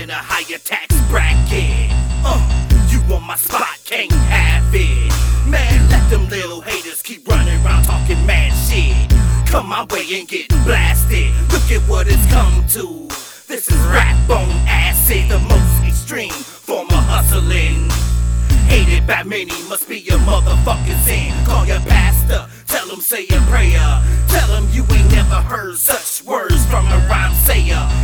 in a higher tax bracket. You on my spot, can't have it. Man, let them little haters keep running around talking mad shit. Come my way and get blasted. Look at what it's come to. This is rap on acid, the most extreme form of hustling. Hated by many, must be your motherfucking sin. Call your pastor, tell him say a prayer. Tell him you ain't never heard such words from a rhyme sayer.